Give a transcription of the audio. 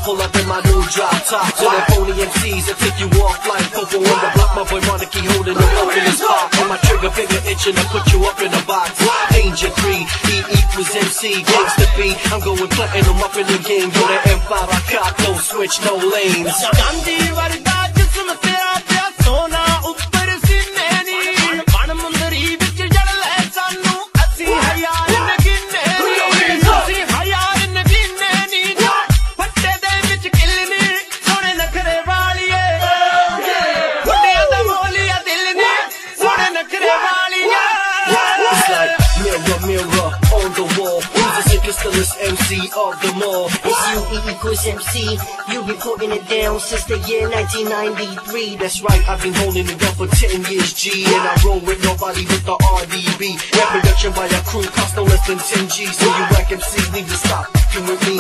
pull up in my new drop top. To the phony MCs that take you off like Popo on the block. My boy Monarchy holding you up in his spot. And my trigger finger itching to put you up in a box. Danger 3, E equals MC, gangsta B. I'm going platinum up in the game. Yo, the M5 I cop, no switch, no lanes. Mirror on the wall, who's the sickest MC of them all? It's you, E equals MC. You been putting it down since the year 1993. That's right, I've been holding it down for 10 years, G. And I roll with nobody but the RDB. That production by a crew cost no less than 10 G. So you whack MCs need to stop fucking with me